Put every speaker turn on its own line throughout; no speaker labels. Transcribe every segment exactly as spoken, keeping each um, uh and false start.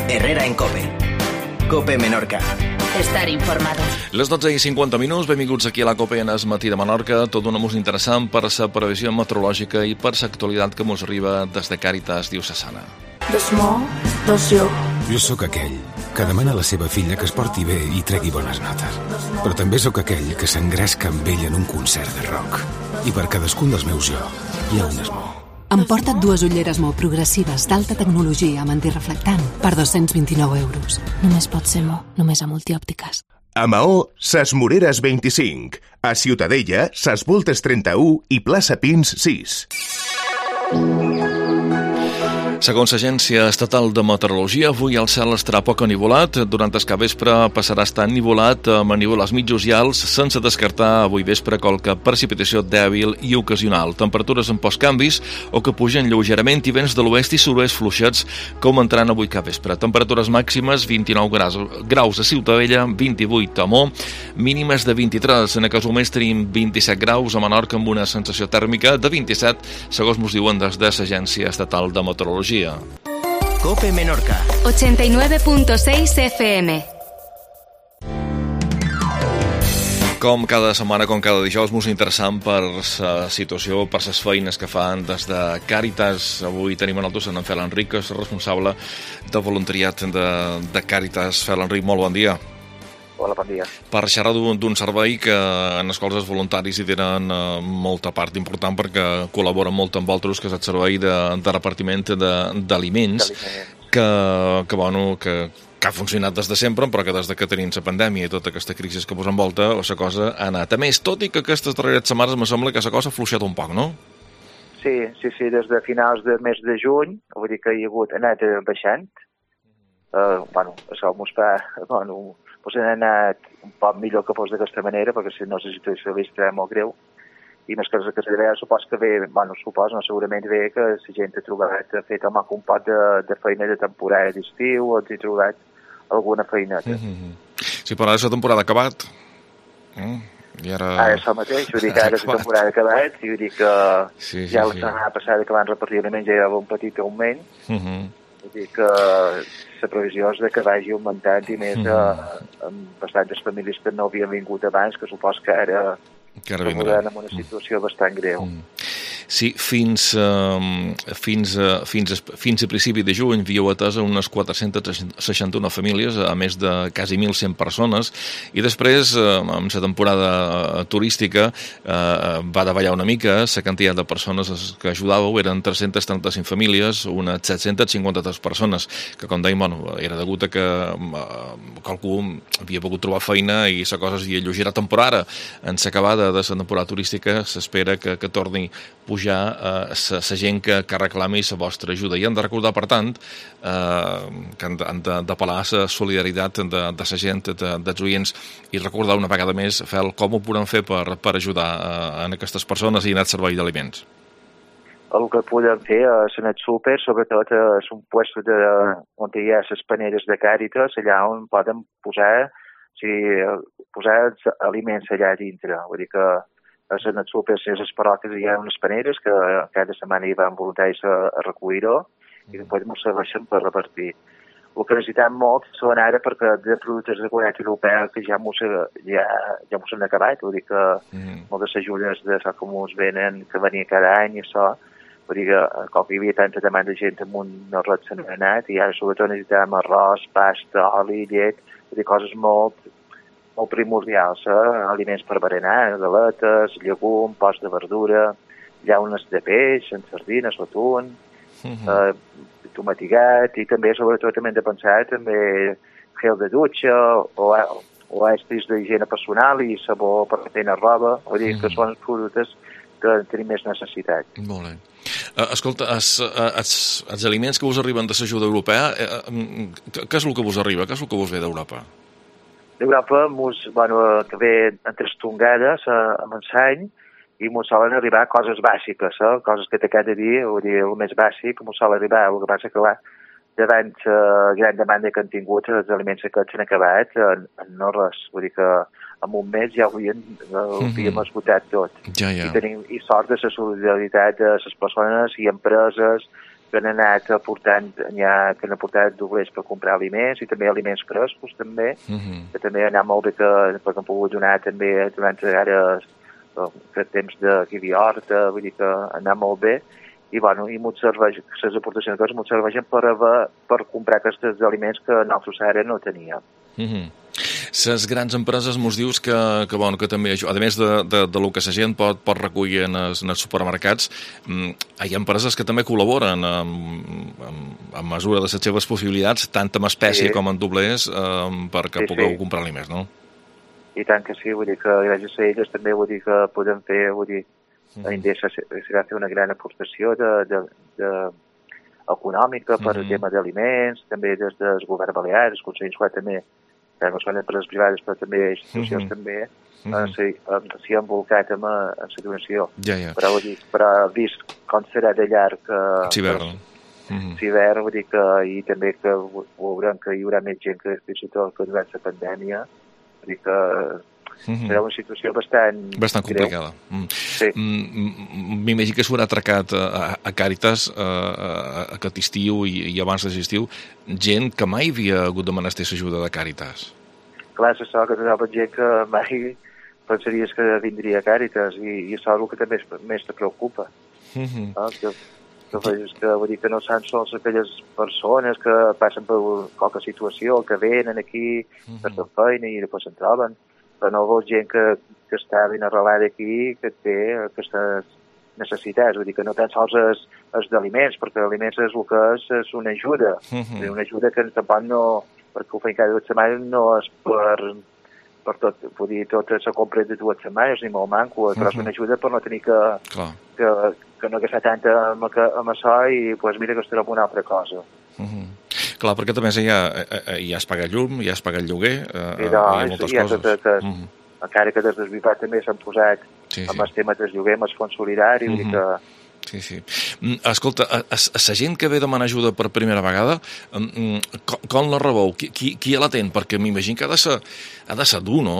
Herrera en COPE. COPE Menorca.
Estar informado.
Les dotze i cinquanta minuts, benvinguts aquí a la COPE en el matí de Menorca. Tot un mús interessant per la previsió meteorològica i per l'actualitat que mos arriba des de Càritas Diocesana.
Dos mo, dos jo.
Jo sóc aquell que demana a la seva filla que es porti bé i tregui bones notes. Però també sóc aquell que s'engresca amb ell en un concert de rock. I per cadascun dels meus jo hi ha un esmó.
Emporta't dues ulleres Mo progressives d'alta tecnologia amb antireflectant per dos-cents vint-i-nou euros. Només pot ser Mo, només a Multiòptiques.
A Maó, Ses Moreres vint-i-cinc. A Ciutadella, Ses Voltes trenta-u i Plaça Pins sis.
Segons l'Agència Estatal de Meteorologia, avui el cel estarà poc enivolat. Durant el capvespre passarà a estar enivolat amb enivolats mitjos i alts, sense descartar avui vespre qualque precipitació dèbil i ocasional. Temperatures amb pocs canvis o que pugen lleugerament i vents de l'oest i sud-oest fluixets com entrant avui capvespre. Temperatures màximes vint-i-nou graus a Ciutadella, vint-i-vuit a Mo, mínimes de vint-i-tres. En aquest moment tenim vint-i-set graus a Menorca amb una sensació tèrmica de vint-i-set, segons mos diuen des de l'Agència Estatal de Meteorologia.
COPE Menorca.
ochenta y nueve punto seis F M.
Com cada setmana, com cada dijous, molt interessant per la situació, per les feines que fan des de Càritas. Avui tenim a nosaltres en Fel Enric, que és responsable de voluntariat de, de Càritas. Fel Enric, molt bon dia.
Hola, bon dia.
Per xerrar d'un servei que en els quals els voluntaris hi tenen eh, molta part important perquè col·laboren molt amb vosaltres, que és el servei de, de repartiment d'aliments, que, que, bueno, que, que ha funcionat des de sempre, però que des de que tenim la pandèmia i tota aquesta crisi que vos envolta, la cosa ha anat a més, tot i que aquestes darreres setmanes me sembla que la cosa ha fluixat un poc, no?
Sí, sí, sí, des de finals del mes de juny, vull dir que hi ha hagut, ha anat baixant. Uh, bueno, això mos fa, bueno, pues han anat un poc millor que fos d'aquesta manera, perquè si no la situació és molt greu. I més que la que s'ha supos que ve, bueno, supos, no, segurament ve que la gent ha trobat, ha fet home, un pot de, de feina de temporada d'estiu, o ha trobat alguna feineta.
Mm-hmm. Sí, però ara és la temporada acabat. Mm. I ara...
Ara és el mateix, vull dir que ara és la temporada acabat, i vull dir que
sí, sí,
ja la
sí.
setmana passada que van repartir aliments ja hi havia un petit augment.
Mm-hmm.
Vull dir que la previsió és que vagi augmentant i més mm-hmm. amb bastantes famílies que no havien vingut abans, que supos que ara
que ara
vindran en una situació mm. bastant greu.
Mm. Sí, fins, uh, fins, uh, fins, a, fins a principi de juny havíeu atès unes quatre-centes seixanta-una famílies, a més de quasi mil cent persones, i després, uh, amb la temporada turística, uh, va davallar una mica. La quantitat de persones que ajudàveu eren tres-centes trenta-cinc famílies, unes set-centes cinquanta-tres persones, que, com dèiem, bueno, era degut a que uh, qualcú havia pogut trobar feina i la cosa s'havia alleugerat temporada. En l'acabada de la temporada turística s'espera que, que torni pujar la uh, gent que, que reclami la vostra ajuda. I hem de recordar, per tant, uh, que han d'apel·lar a la solidaritat de, de la gent, de, dels oients, i recordar una vegada més, Fel, com ho podem fer per, per ajudar uh, en aquestes persones i en el servei d'aliments?
El que podem fer és en el súper, sobretot és un lloc de, on hi ha les paneres de Càritas, allà on poden posar, si, posar els aliments allà dintre. Vull dir que és en el súper, si les parròquies hi ha unes paneres que cada setmana hi van voluntaris a, a recollir-ho i després ens serveixen per repartir. El que necessitem molt són ara, perquè de productes de qualitat europea que ja mos, ja, ja mos han acabat, vull dir que mm. moltes ajudes de això que mos venen, que venia cada any i això, vull dir que com que hi havia tanta demanda de gent amb un arròs se n'ha anat, i ara sobretot necessitem arròs, pasta, oli, llet, vull dir, coses molt molt primordials, eh? Aliments per berenar, galetes, llegum, pots de verdura, llaunes de peix, en sardines, atún, mm-hmm. eh, tomatigat, i també, sobretot, també hem de pensar també gel de dutxa o, o estris d'higiene personal i sabó per tenir roba, vull dir mm. que són els productes que tenim més necessitat.
Molt bé. Uh, escolta, els, els, els aliments que us arriben de l'ajuda europea, eh, què és el que vos arriba? Què és el que vos ve d'Europa?
D'Europa, bueno, que ve en tres tongades a, a Montseny, i mos solen arribar coses bàsiques, eh? Coses que té cada dia, vull dir, el més bàsic, mos sol arribar. El que passa que, clar, davant la uh, gran demanda que han tingut, els aliments aquests s'han acabat, en, en no res. Vull dir que en un mes ja ho havíem, ho havíem mm-hmm. esgotat tot.
Ja, ja.
I tenim i sort de la solidaritat de les persones i empreses que han anat aportant, ha, que han aportat doblers per comprar aliments i també aliments frescos també, uh-huh. que també ha anat molt bé que, que han pogut donar també durant ara que temps d'aquí d'horta, vull dir que ha anat molt bé i, bueno, i m'ho serveix, les aportacions que m'ho serveixen per, per comprar aquests aliments que nosaltres ara no teníem.
Uh-huh. Les grans empreses mos dius que, que, bueno, que també, a més de, de, de lo que la gent pot, pot recollir en els, en els supermercats, hi ha empreses que també col·laboren amb, amb, amb mesura de les seves possibilitats, tant amb espècie sí. com en doblers, eh, perquè sí, pugueu sí. comprar aliments, no?
I tant que sí, vull dir que gràcies a elles també vull dir que podem fer, vull dir, mm. a Indesa serà fer una gran aportació de, de, de econòmica per mm. el tema d'aliments, també des del govern balear, el Consell Escolar també, que no són empreses privades, però també institucions mm-hmm. també, mm-hmm. s'hi ha envolcat amb, amb la donació.
Ja, ja.
Però, vull dir, però vist com serà de llarg
l'hivern,
mm-hmm. vull dir que i també que veurem que hi haurà més gent que fins i tot que durant la pandèmia, vull dir que mm-hmm. serà una situació bastant...
Bastant complicada. Mm.
Sí.
M'imagino que s'haurà atracat a, a Càritas a, a aquest estiu i, i abans de l'estiu gent que mai havia hagut de menester l'ajuda de Càritas.
Clar, és això que trobava gent que mai pensaries que vindria a Càritas i, i és el que també més te preocupa. Mm-hmm. No? Que, que, que, vull dir que no són sols aquelles persones que passen per qualque situació, que venen aquí mm-hmm. per fer feina i després se'n troben, però no veus gent que, que està ben arrelada aquí, que té aquestes necessitats, vull dir que no tan sols és, és d'aliments, perquè aliments és el que és, és una ajuda, uh-huh. una ajuda que tampoc no, perquè ho feim cada dues setmanes, no és per, per tot, vull dir, tota la compra de dues setmanes, ni molt manco, però uh-huh. és una ajuda per no tenir que, que, que no gastar tant amb, amb això i, doncs, mira que estarà amb una altra cosa.
Uh-huh. Clar, perquè també ja, ja has pagat llum, ja has pagat lloguer, eh,
sí, no,
hi ha moltes
ja
coses.
Tot, tot, uh-huh. Encara que des del Vipat també s'han posat sí, amb sí. els temes del lloguer, amb el fons solidari, uh-huh. vull dir que...
Sí, sí. Escolta, a, a, a la gent que ve a demanar ajuda per primera vegada, com, com la rebeu? Qui, qui, qui l'atén? Perquè m'imagino que ha de ser, ha de ser dur, no?,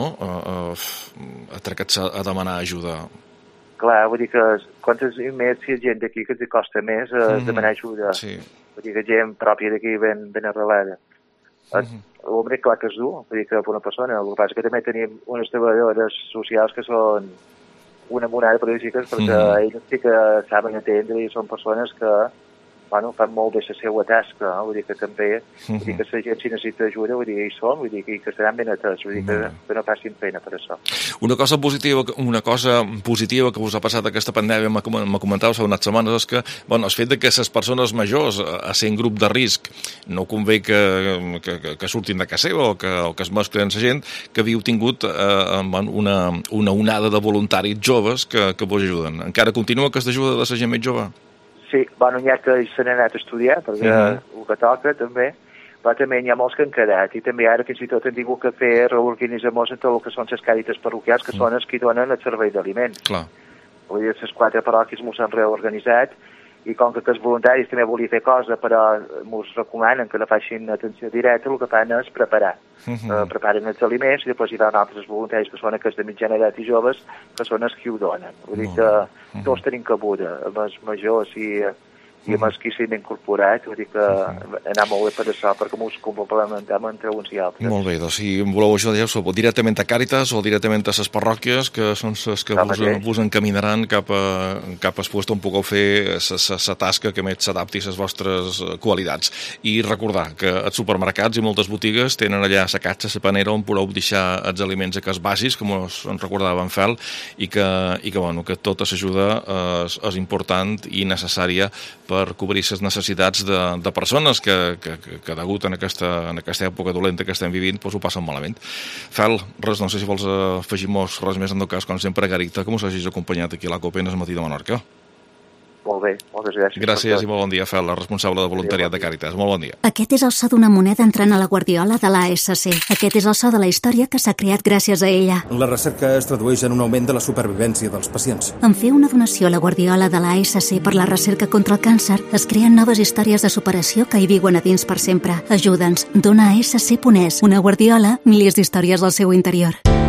atracar-se a demanar ajuda.
Clar, vull dir que quantes més hi ha gent d'aquí que els costa més a uh-huh. demanar ajuda.
Sí.
Vull dir que gent pròpia d'aquí ben, ben arrelada. Uh-huh. Home, clar que és dur, vull dir que per una persona. El que passa que també tenim unes treballadores socials que són una monada prolífiques perquè uh-huh. ells sí que saben atendre i són persones que, bueno, fan molt bé la seva tasca, no? Vull dir que també, uh-huh. vull dir que la gent si necessita ajuda, vull dir que hi són, vull dir que, que seran ben atès, vull dir que, uh-huh. que no facin pena per això.
Una cosa positiva, una cosa positiva que us ha passat aquesta pandèmia, m'ha comentat fa unes setmanes, és que, bueno, el fet de que les persones majors, a ser en grup de risc, no convé que, que, que, que surtin de casa seva o que, o que es mesclen la gent, que havíeu tingut eh, una, una onada de voluntaris joves que, que vos ajuden. Encara continua aquesta ajuda de la gent més jove?
Sí, bueno, n'hi ha que se n'han anat a estudiar, perquè uh-huh. el que toca també, però també n'hi ha molts que han quedat, i també ara fins i tot hem tingut que fer reorganitzar-nos en tot el que són les càritas parroquials, que uh-huh. són els que donen el servei d'aliments.
Clar.
Vull dir, les quatre parròquies mos han reorganitzat, i com que els voluntaris també volia fer cosa, però mos recomanen que la facin atenció directa, el que fan és preparar. Uh-huh. Uh, preparen els aliments i després hi ha altres voluntaris que són aquests de mitjana edat i joves que són els que ho donen. Vull dir que uh-huh. tots tenim cabuda, amb els majors i, i amb els que s'hi han incorporat, vull dir que uh-huh. anar molt bé per això, perquè mos complementem entre uns i altres.
Molt bé, doncs si voleu això, ja ho directament a Càritas o directament a les parròquies, que són les que vos, vos encaminaran cap a, cap a puesto on pugueu fer la tasca que més s'adapti a les vostres qualitats. I recordar que els supermercats i moltes botigues tenen allà la catxa, la panera, on podeu deixar els aliments aquests bàsics, com ens recordava en Fel, i que, i que, bueno, que tota l'ajuda és, és important i necessària per cobrir les necessitats de, de persones que, que, que degut en aquesta, en aquesta època dolenta que estem vivint, doncs ho passen malament. Fel, res, no sé si vols afegir-nos res més, en tot cas, com sempre, Garita, que mos hagis acompanyat aquí a la COPE en el matí de Menorca.
Molt bé, moltes gràcies.
Gràcies i molt bon dia, Fel, la responsable de voluntariat de Càritas. Molt bon dia.
Aquest és el so d'una moneda entrant a la guardiola de l'A S C. Aquest és el so de la història que s'ha creat gràcies a ella.
La recerca es tradueix en un augment de la supervivència dels pacients.
En fer una donació a la guardiola de l'A S C per la recerca contra el càncer, es creen noves històries de superació que hi viuen a dins per sempre. Ajuda'ns. Dona a S C punt es. Una guardiola, milers d'històries al seu interior.